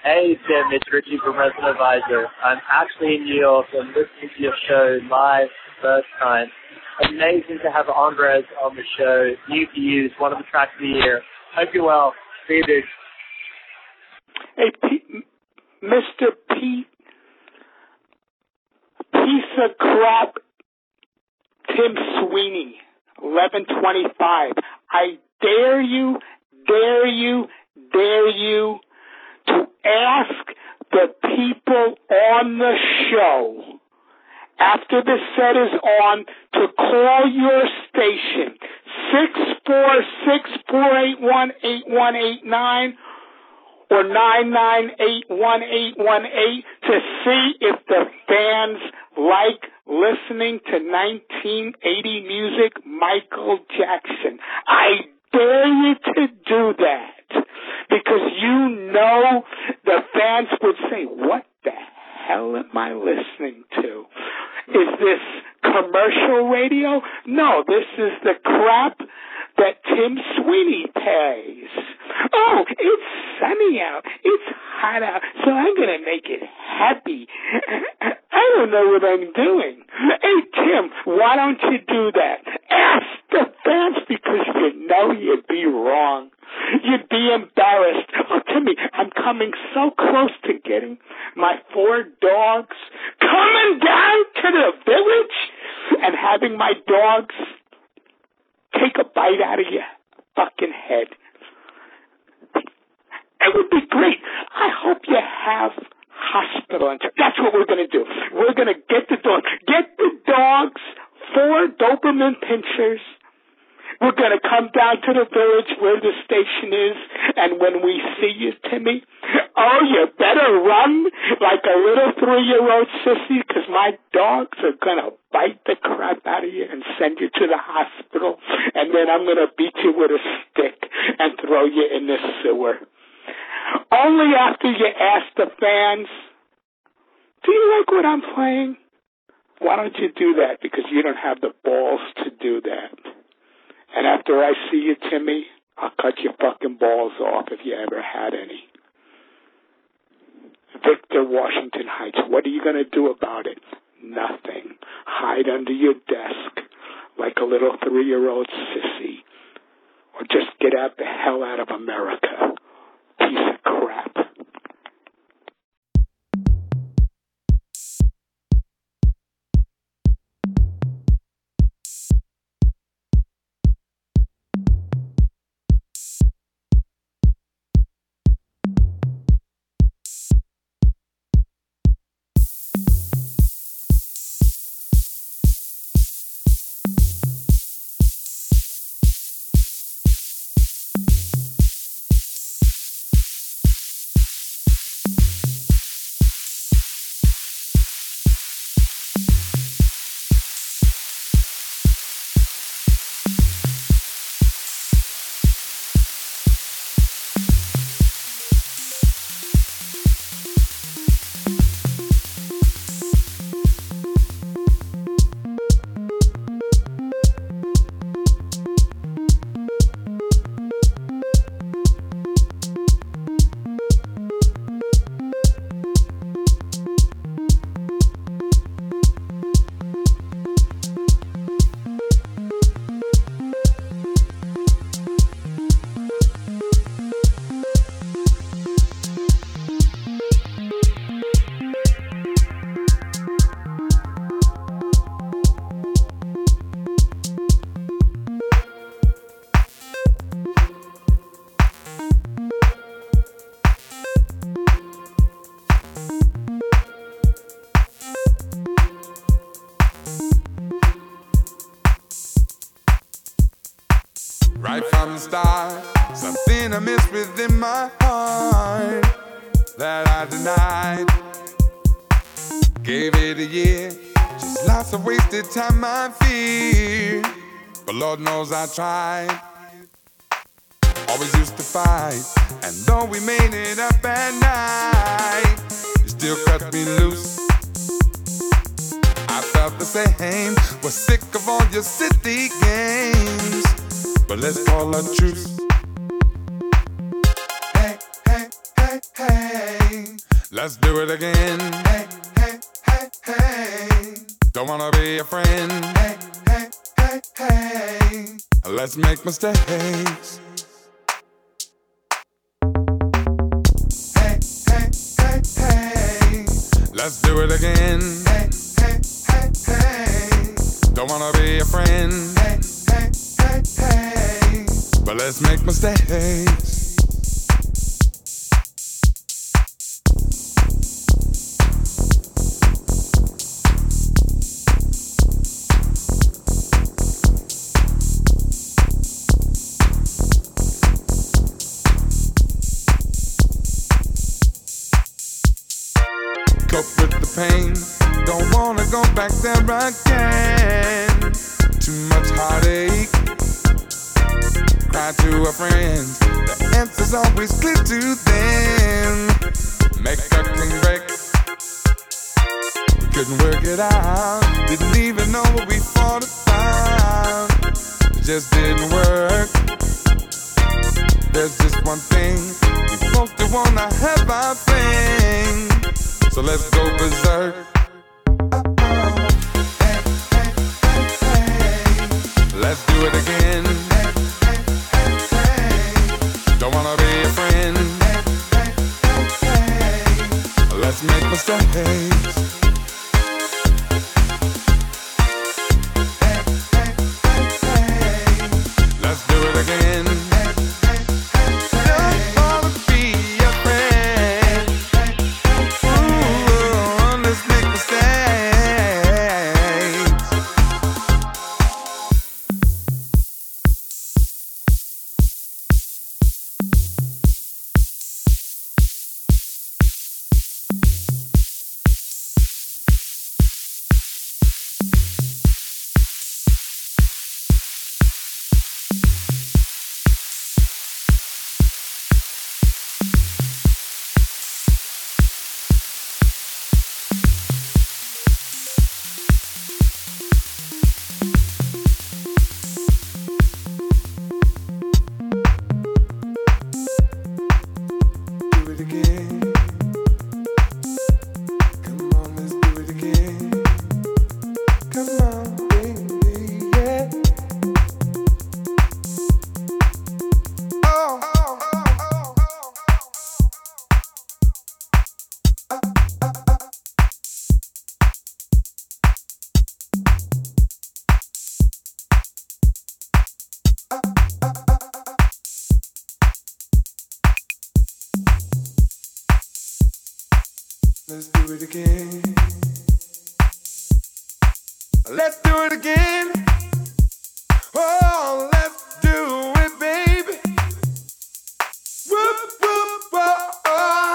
Hey, Tim, it's Richie from Resident Advisor. I'm actually in New York and listening to your show live first time. Amazing to have Andres on the show. New to use, one of the tracks of the year. Hope you're well. See you, dude. Hey, Mr. Pete, piece of crap, Tim Sweeney, 1125. I dare you to ask the people on the show after the set is on to call your station 646-481-8189 or 998-1818 to see if the fans like listening to 1980 music, Michael Jackson. I dare you to do that, because you know the fans would say, what the hell am I listening to? Is this commercial radio? No, this is the crap that Tim Sweeney pays. Oh, it's sunny out. It's hot out, so I'm going to make it happy. I don't know what I'm doing. Hey, Tim, why don't you do that? Ask the fans, because you know you'd be wrong. You'd be embarrassed. Oh, Timmy, I'm coming so close to getting my 4 dogs, coming down to the village and having my dogs take a bite out of your fucking head. It would be great. I hope you have hospital insurance. That's what we're going to do. We're going to get the dogs. Get the dogs 4 Doberman pinchers. We're going to come down to the village where the station is, and when we see you, Timmy, oh, you better run like a little 3-year-old sissy, because my dogs are going to bite the crap out of you and send you to the hospital, and then I'm going to beat you with a stick and throw you in the sewer. Only after you ask the fans, do you like what I'm playing? Why don't you do that? Because you don't have the balls to do that. And after I see you, Timmy, I'll cut your fucking balls off if you ever had any. Victor, Washington Heights, what are you going to do about it? Nothing. Hide under your desk like a little 3-year-old sissy. Or just get out the hell out of America. Piece of crap. Right from the start, something I missed within my heart that I denied. Gave it a year, just lots of wasted time I fear. But Lord knows I tried. Always used to fight, and though we made it up at night, you still cut me loose. I felt the same, was sick of all your city games. But let's call a truce. Hey, hey, hey, hey. Let's do it again. Hey, hey, hey, hey. Don't wanna be a friend. Hey, hey, hey, hey. Let's make mistakes. Hey, hey, hey, hey. Let's do it again. Hey, hey, hey, hey. Don't wanna be a friend. Hey, hey, hey, hey. But let's make mistakes. Cope with the pain, don't wanna go back there again. Too much heartache, cry to a friend, the answer's always clear to them. Make a clean break, we couldn't work it out, didn't even know what we fought about. It just didn't work. There's just one thing, we both don't wanna have our thing. So let's go berserk. Hey, hey, hey, hey. Let's do it again. Hey, hey, hey, hey. Don't wanna be a friend. Hey, hey, hey, hey. Let's make mistakes. Hey, hey, hey, hey. Let's do it again. Let's do it again. Let's do it again. Oh, let's do it, baby. Whoop, whoop, whoa, oh.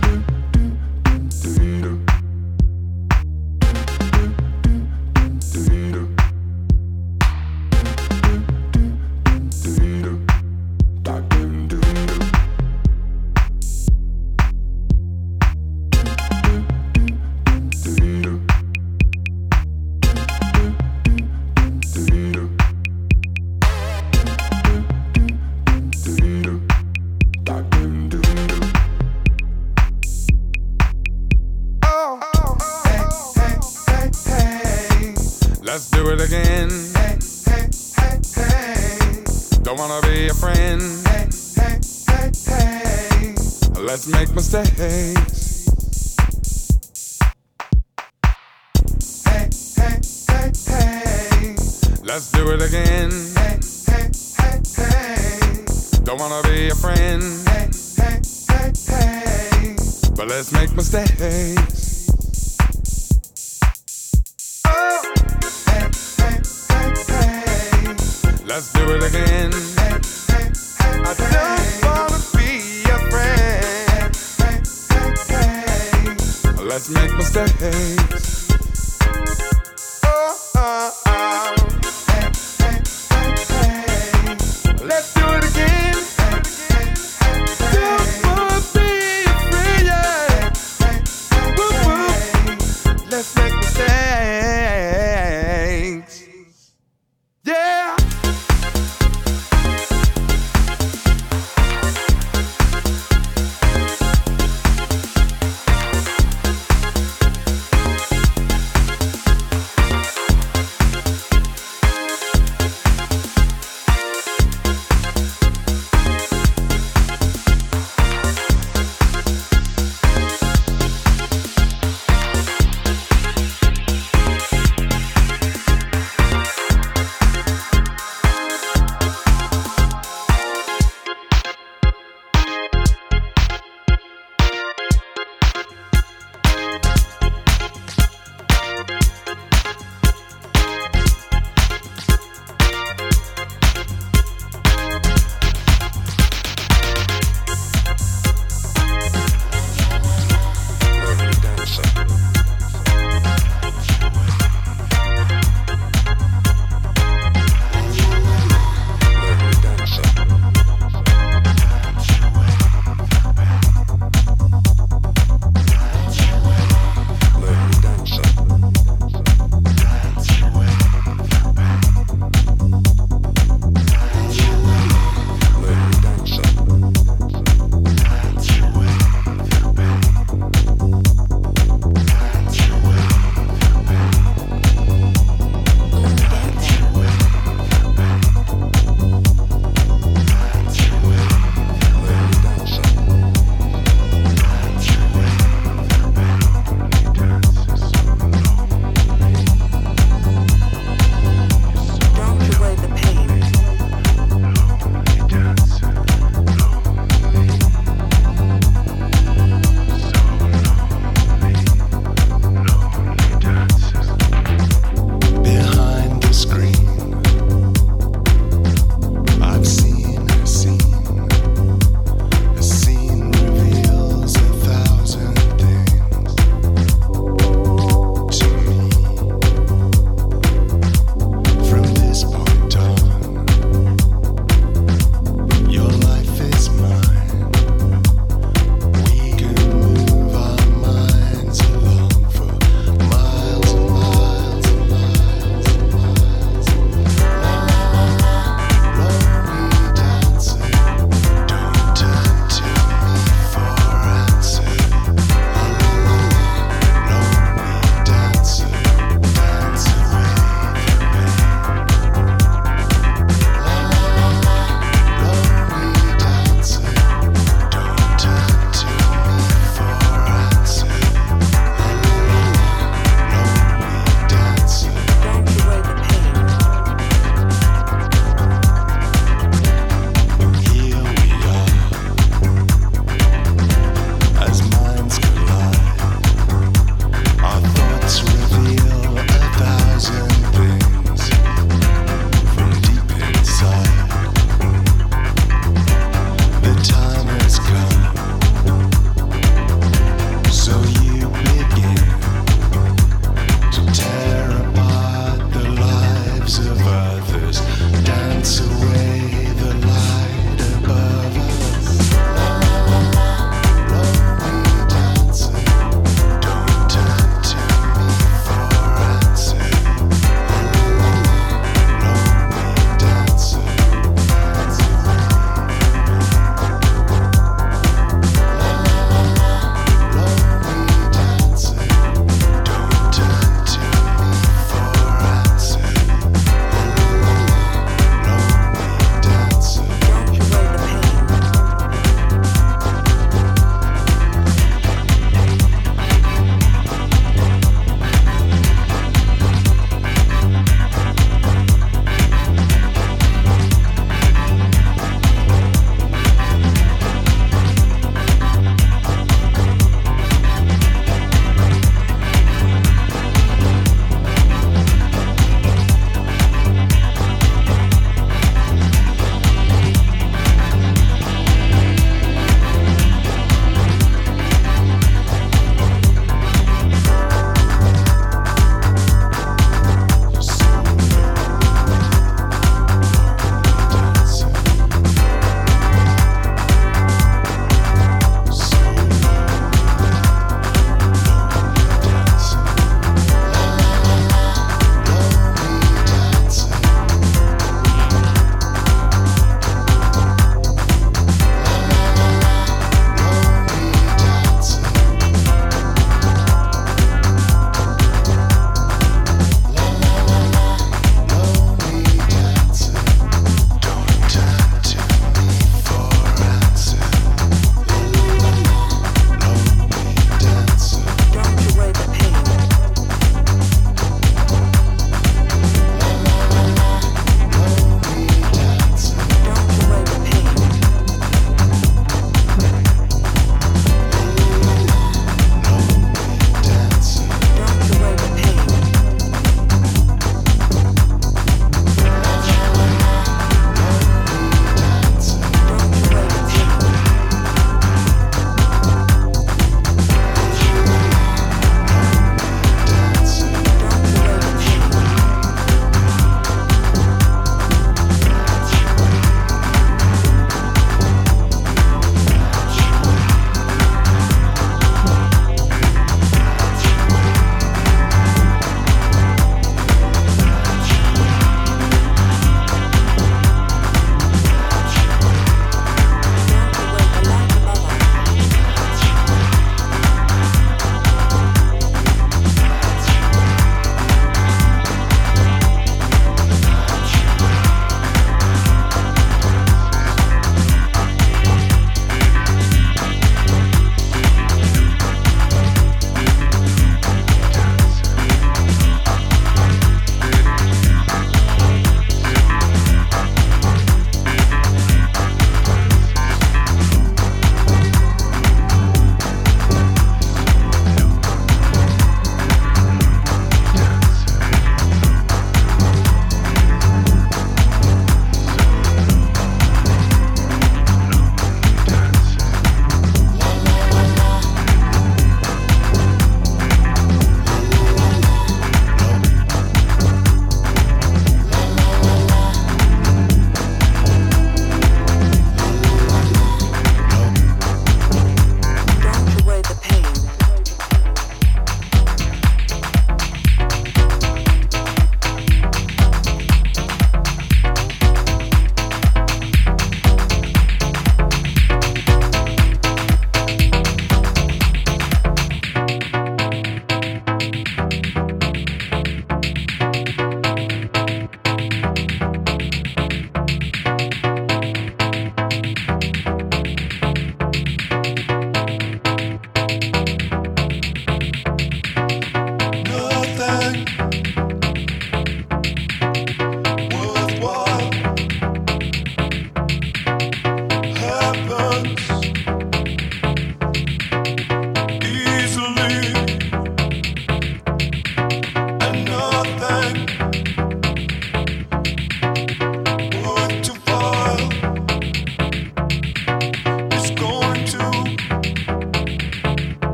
Let's do it again. Hey, hey, hey, hey. Don't wanna be a friend. Hey, hey, hey, hey. Let's make mistakes. Hey, hey, hey, hey. Let's do it again. Hey, hey, hey, hey. Don't wanna be a friend. Hey, hey, hey, hey. But let's make mistakes. Let's do it again. I don't wanna be a friend. Let's make mistakes. Let's do it again. Don't wanna be a friend. Let's make mistakes. Yeah.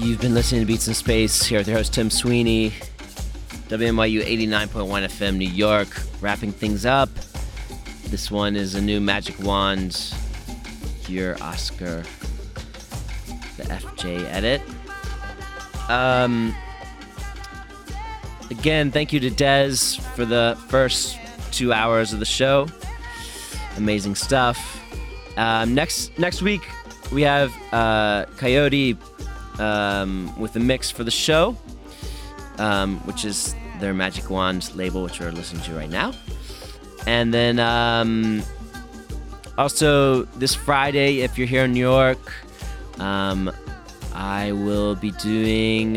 You've been listening to Beats in Space here with your host Tim Sweeney, WNYU 89.1 FM New York. Wrapping things up. This one is a new Magic Wand, your Oscar, the FJ edit. Again, thank you to Dez for the first 2 hours of the show. Amazing stuff. Next week we have Coyote with a mix for the show, which is their Magic Wand label, which we're listening to right now. And then also this Friday, if you're here in New York, I will be doing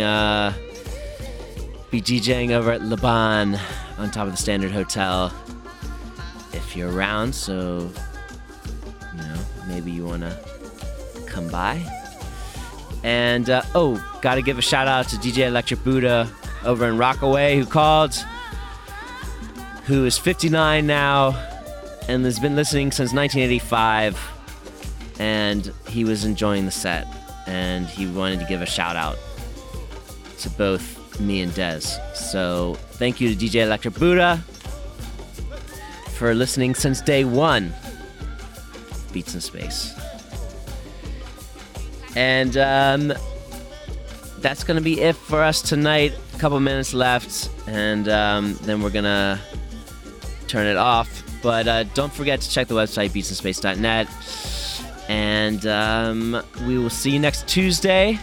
DJing over at Laban on top of the Standard Hotel if you're around, so maybe you want to come by. And gotta give a shout out to DJ Electric Buddha over in Rockaway who called, who is 59 now and has been listening since 1985, and he was enjoying the set and he wanted to give a shout out to both me and Dez. So thank you to DJ Electric Buddha for listening since day one. Beats in Space. And that's going to be it for us tonight. A couple minutes left, and then we're going to turn it off. But don't forget to check the website, beatsinspace.net. And we will see you next Tuesday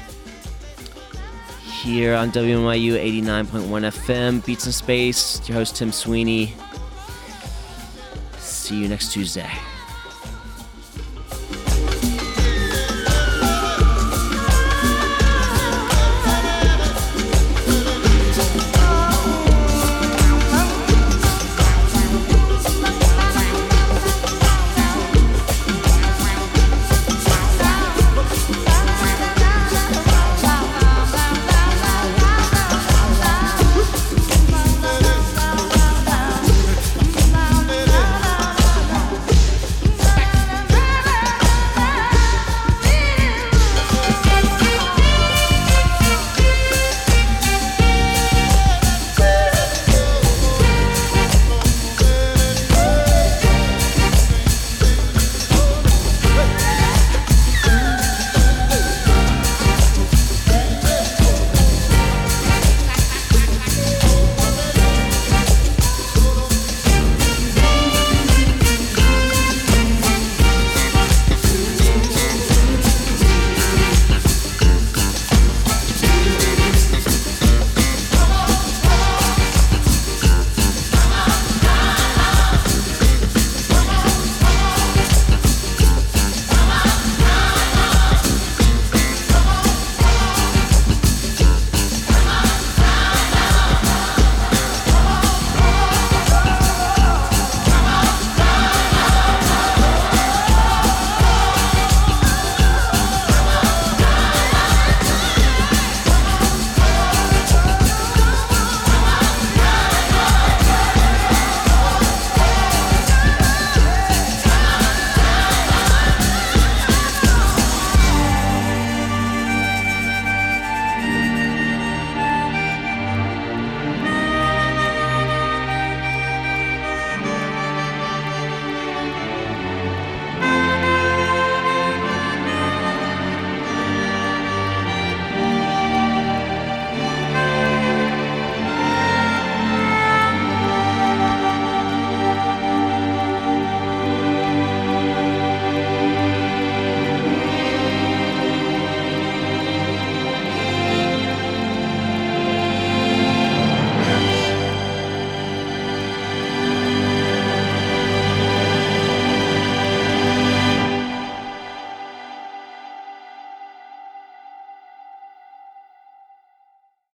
here on WNYU 89.1 FM. Beats in Space. Your host, Tim Sweeney. See you next Tuesday.